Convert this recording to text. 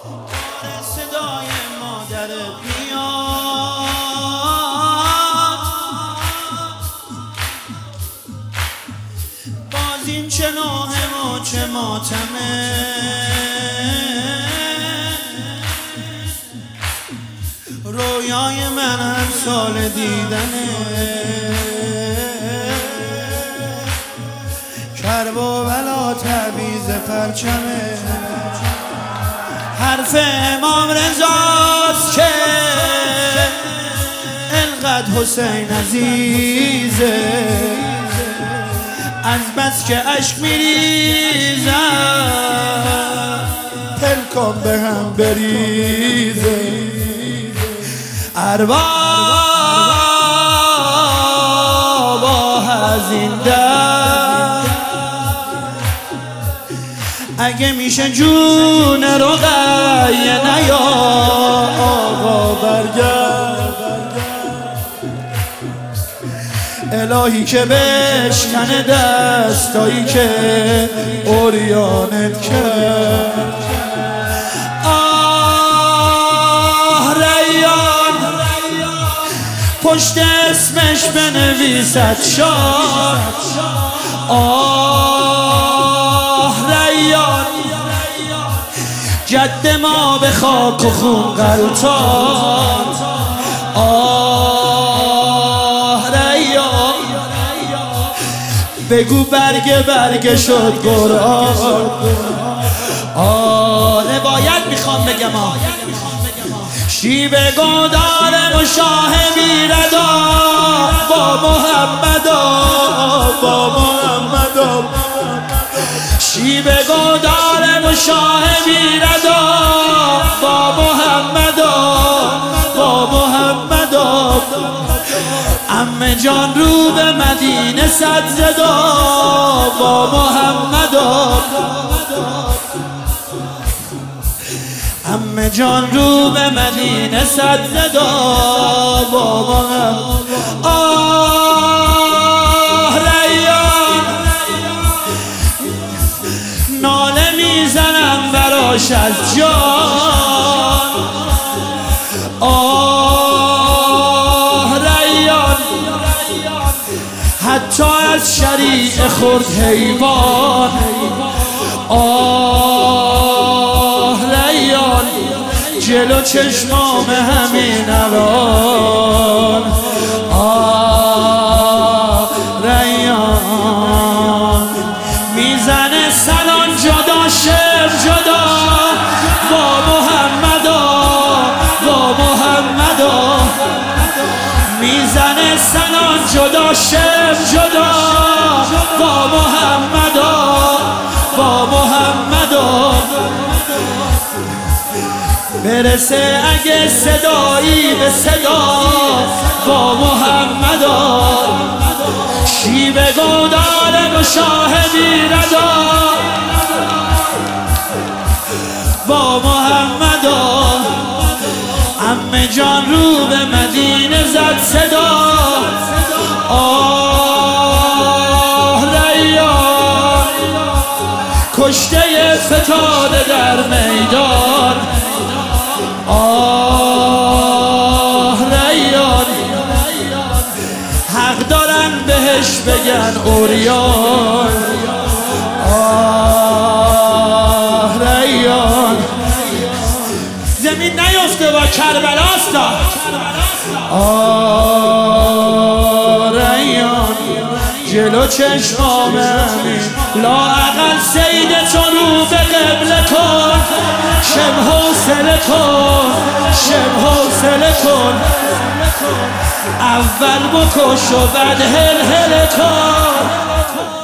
صدای مادرت میاد، باز این چه نوحه و چه ماتمه. رویای من هر سال دیدنه، کرب و بلا تعویض پرچمه. حرف امام رضاست که انقدر حسین عزیزه، از بس که عشق میریزم پلکام به هم بریزه. ارباب از این در اگه میشه جون رقیه نیا آقا برگرد. الهی که بشکنه دستایی که عریانت کرد. آه ریان پشت اسمش بنویسد شاد. آه ریان جد ما به خاک و خون غلطان. آه ریان بگو برگ شد قرآن. روایت میخوام بگم شیب گودار مشاهبی ردا با محمد شیب گودار مشاهبی ردا با محمد عمه جان رو به مدینه صد زدا با محمد عمه جان رو به مدینه صد زدا با محمد. آه ریان ناله میزنم براش از جان. آه ریان حتی از شریع خورد حیوان. آه ریان جلو چشمام همین الان. آه ریان میزنه سنان جدا شعر جدا با محمد میزنه سنان جدا شعر جدا با محمد برسه اگه صدایی به صدا با محمد شیب گودار مشاهدی ردا با محمد عمه جان رو به مدینه زد صدا. آه ریان کشته فتاده در میدان. آه ریان حق دارن بهش بگن عریان. آه ریان زمین نیفته با کربلاست. آه ریان جلو چشمام همین لااقل سید تو رو به قبله کن. شب حوصله کن اول بکش و بعد هل کن.